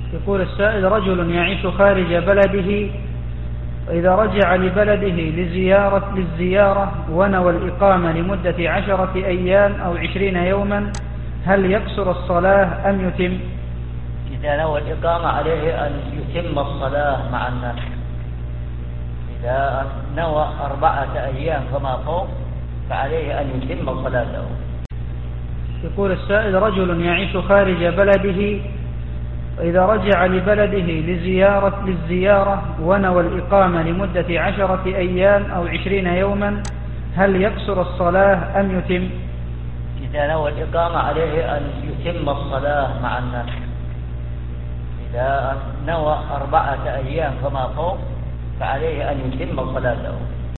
يقول السائل: رجل يعيش خارج بلده، وإذا رجع لبلده للزيارة ونوى الإقامة لمدة 10 أيام أو 20 يوما، هل يقصر الصلاة أم يتم؟ إذا نوى الإقامة عليه أن يتم الصلاة مع الناس. إذا نوى 4 أيام فما فوق فعليه أن يتم صلاته. يقول السائل: رجل يعيش خارج بلده، وإذا رجع لبلده للزيارة ونوى الإقامة لمدة 10 أيام أو 20 يوما، هل يقصر الصلاة أم يتم؟ إذا نوى الإقامة عليه أن يتم الصلاة مع الناس. إذا نوى 4 أيام فما فوق فعليه أن يتم صلاته.